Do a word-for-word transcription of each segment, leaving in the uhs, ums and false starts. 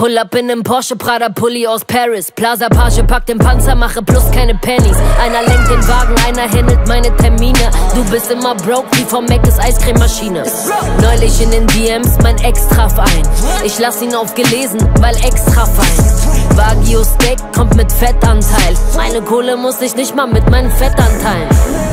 Pull up in nem Porsche, Prada Pulli aus Paris. Plaza Page, pack den Panzer, mache plus keine Pennies. Einer lenkt den Wagen, einer handelt meine Termine. Du bist immer broke wie vom Mc's Eiscrememaschine. Neulich in den D Ms mein Ex traf ein. Ich lass ihn aufgelesen, weil extra fein. Wagyu Steak kommt mit Fettanteil. Meine Kohle muss ich nicht mal mit meinen Fettanteilen.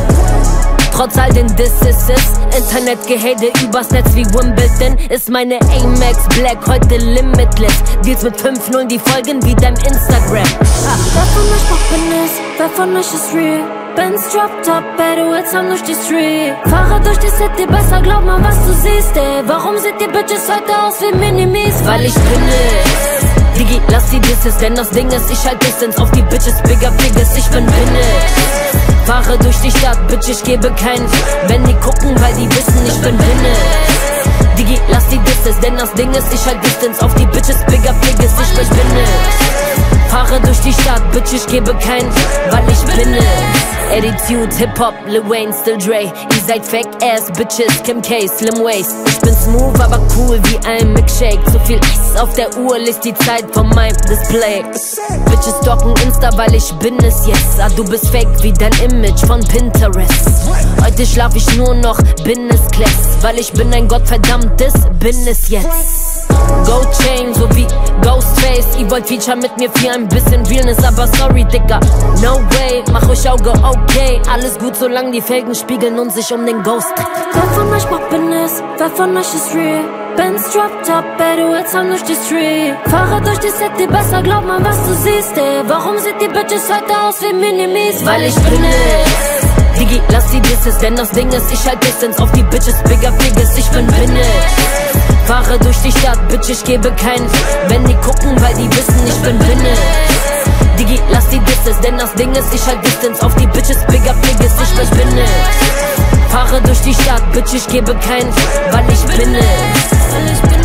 Trotz all den Disses, Internetgehate übers Netz wie Wimbledon. Ist meine Amex Black heute limitless. Deals mit fünf null, die folgen wie deinem Instagram. Ha. Wer von euch macht Business? Wer von euch ist real? Benz drop top, Bedouins haben durch die Street. Fahre durch die City, besser glaub mal was du siehst, ey. Warum seht ihr Bitches heute aus wie Minimis? Weil ich bin es. Digi, lass die Disses, denn das Ding ist, ich halt Distance auf die Bitches, bigger Figures, ich bin Business. Fahre durch die Stadt, Bitch, ich gebe keinen wenn die gucken, weil die wissen, ich bin Business. Digi, lass die Disses, denn das Ding ist, ich halt Distance auf die Bitches, bigger Figures, ich bin Business. Fahre durch die Stadt, Bitch, ich gebe keinen weil ich bin es. Attitude, Hip-Hop, Lil Wayne, Still Dre. Ihr seid Fake-Ass, Bitches, Kim K, Slim Waist. Ich bin smooth, aber cool wie ein Milkshake. Zu viel Eis auf der Uhr, liest die Zeit von meinem Display. Bitches stalken Insta, weil ich bin es jetzt. Ah, du bist fake wie dein Image von Pinterest. Heute schlaf ich nur noch Business Class, weil ich bin ein gottverdammtes Business jetzt. Gold Chain, so wie Ghostface. Ihr wollt Feature mit mir für ein bisschen Realness, aber sorry, Digga, no way. Mach euch Auge, okay. Alles gut, solange die Felgen spiegeln und sich um den Ghost dreht. Wer von euch macht Business? Wer von euch ist real? Benz drop top, Bedouins haben durch die Street. Fahre durch die City, besser glaub mal was du siehst, ey. Warum seht die Bitches heute aus wie Minimis? Weil ich bin es. Digi, lass die Disses, denn das Ding ist, ich halt Distance auf die Bitches, bigger Figures, ich bin Business. Fahre durch die Stadt, Bitch, ich gebe keinen wenn die gucken, weil die wissen, ich bin Business. Digi, lass die Disses, denn das Ding ist, ich halt Distance auf die Bitches, bigger Figures, ich bin Business. Fahre durch die Stadt, Bitch, ich gebe keinen weil ich bin es.